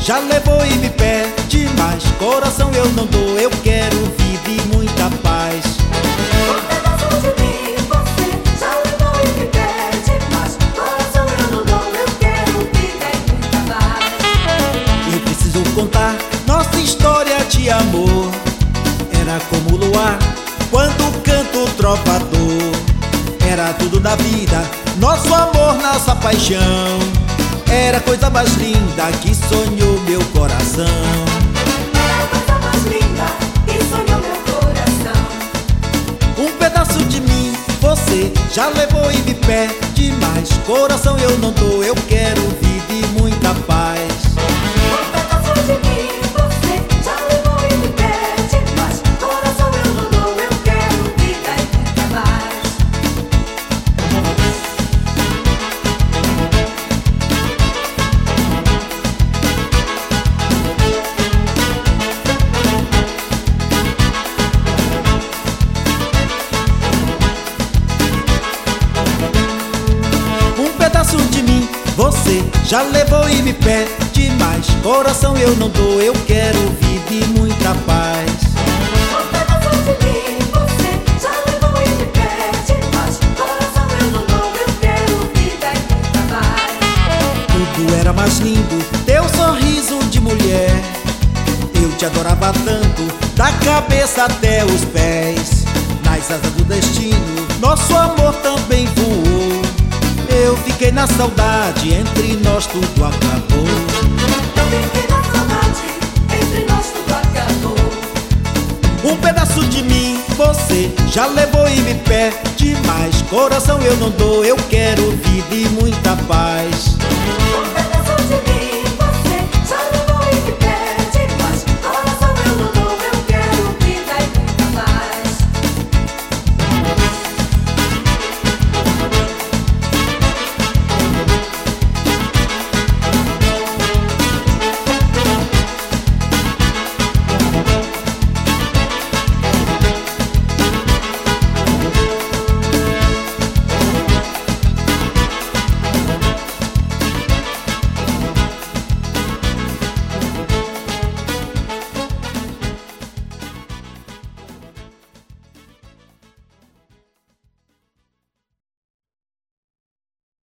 já levou e me pede mais. Coração eu não dou, eu quero vida e muita paz. Um pedaço de mim você já levou e me pede mais. Coração eu não dou, eu quero vida e muita paz. Eu preciso contar nossa história de amor. Era como o luar quando canta o trovador. Era tudo na vida, nosso amor, nossa paixão. Era a coisa mais linda que sonhou meu coração. Era a coisa mais linda que sonhou meu coração. Um pedaço de mim você já levou e me pede mais. Coração eu não dou, eu quero vida e muita paz. Um pedaço de mim você já levou e me pede mais. Coração eu não dou, eu quero vida e muita paz. Um pedaço de mim você já levou e me pede mais. Coração eu não dou, eu quero vida e muita paz. Um pedaço de mim você já levou e me pede mais. Coração eu não dou, eu quero vida e muita paz. Tudo era mais lindo, teu sorriso de mulher. Eu te adorava tanto, da cabeça até os pés. Nas asas do destino, nosso amor também voou. Eu fiquei na saudade, entre nós tudo acabou. Eu fiquei na saudade, entre nós tudo acabou. Um pedaço de mim você já levou e me pede mais. Coração eu não dou, eu quero